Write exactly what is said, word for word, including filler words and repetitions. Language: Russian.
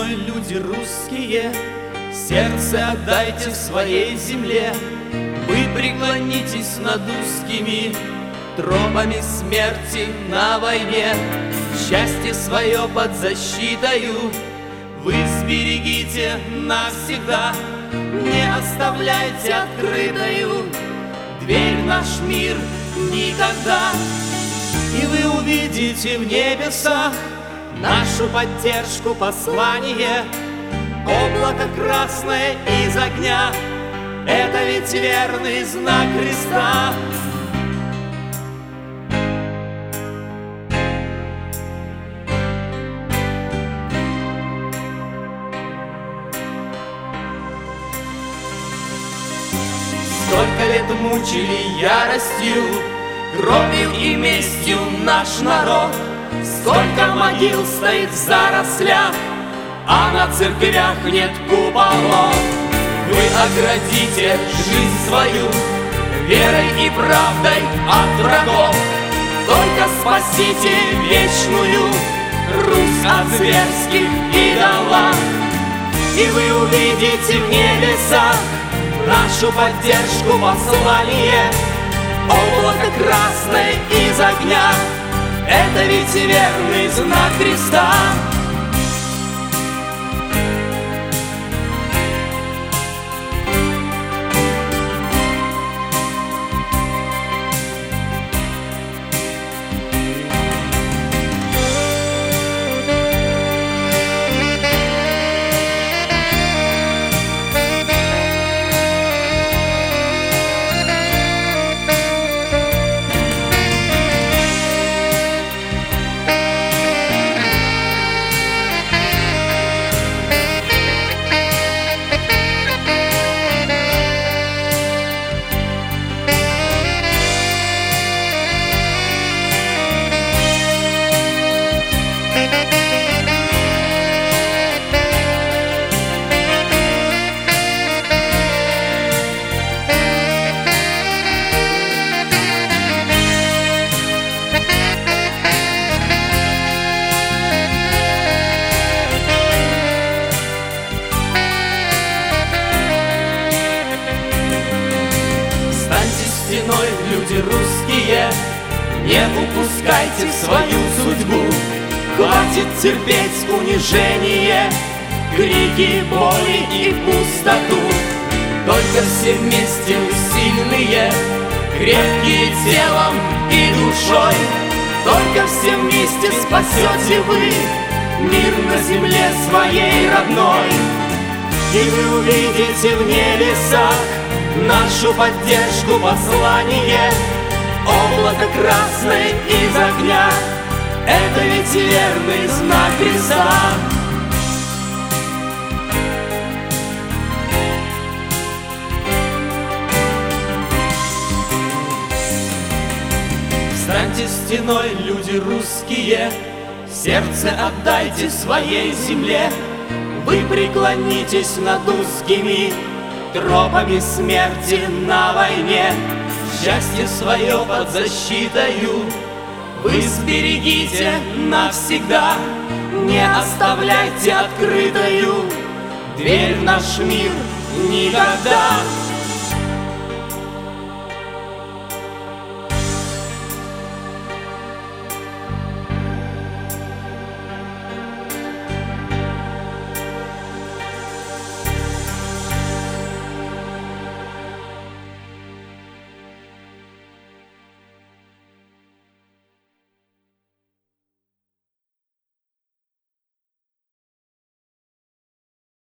стеной, люди русские, сердце отдайте своей земле. Вы преклонитесь над узкими тропами смерти на войне. Счастье свое под защитою вы сберегите навсегда. Не оставляйте открытою дверь в наш мир никогда. И вы увидите в небесах нашу поддержку, послание. Облако красное из огня — это ведь верный знак Христа. Сколько лет мучили яростью, кровью и местью наш народ. Сколько могил стоит в зарослях, а на церквях нет куполов. Вы оградите жизнь свою верой и правдой от врагов. Только спасите вечную Русь от зверских идолов. И вы увидите в небесах нашу поддержку, послание. Облако красное из огня — это ведь верный знак Христа. Стеной, люди русские, не упускайте свою судьбу. Хватит терпеть унижение, крики боли и пустоту. Только все вместе вы сильные, крепкие телом и душой. Только все вместе спасете вы мир на земле своей родной. И вы увидите в небесах нашу поддержку, послание. Облако красное из огня — это ведь верный знак Христа. Встаньте стеной, люди русские, сердце отдайте своей земле. Вы преклонитесь над узкими тропами смерти на войне. Счастье свое под защитою вы сберегите навсегда. Не оставляйте открытою дверь в наш мир никогда.